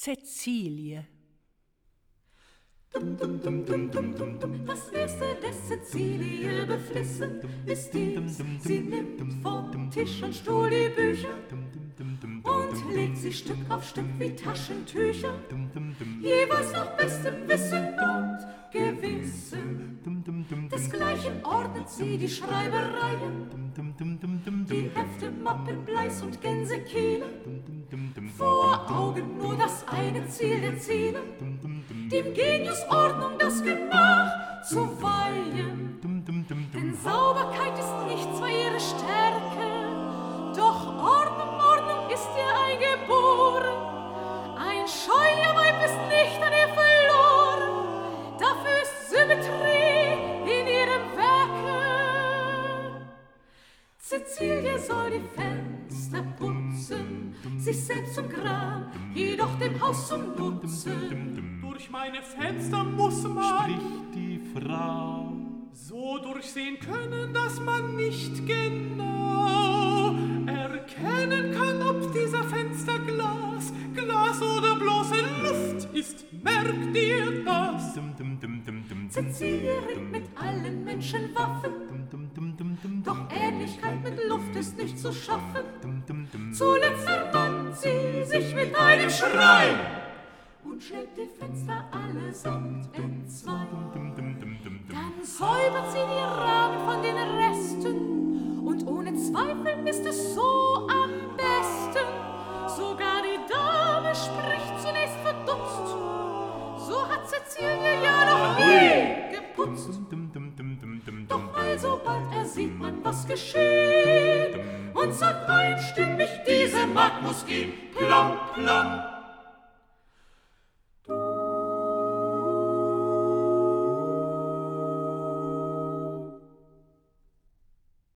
Cäcilie. Das Erste, das Cäcilie beflissen, ist dies: sie nimmt vom Tisch und Stuhl die Bücher und legt sie Stück auf Stück wie Taschentücher, jeweils nach bestem Wissen und Gewissen. Desgleichen ordnet sie die Schreibereien, die Hefte, Mappen, Bleis und Gänsekiele, vor Augen nur das eine Ziel der Ziele, dem Genius Ordnung das Gemach zu weihen. Denn Sauberkeit ist nicht zwar ihre Stärke, doch Ordnung ist ihr eingeboren. Ein scheuer Weib ist nicht an ihr verloren, dafür ist Symmetrie in ihrem Werke. Cäcilie soll die Fenster putzen, sich selbst zum Gram, jedoch dem Haus zum Nutzen. Durch meine Fenster muss man, spricht die Frau, so durchsehen können, dass man nicht genau erkennen kann, ob dieser Fenster Glas oder bloße Luft ist. Merkt ihr das? Cäcilie ringt mit allen Menschen Waffen, doch Ähnlichkeit mit Luft ist nicht zu schaffen. Zuletzt verbannt sie sich mit einem Schrei und schlägt die Fenster allesamt entzwei. Dann säubert sie die Rahmen von den Resten, und ohne Zweifel ist es so am besten. Sogar die Dame spricht zunächst verdutzt, so hat Cäcilie ja noch nie geputzt. Doch alsobald ersieht man, was geschieht, und sagt einstimmig, diese Magd muss gehen. Plom, plom.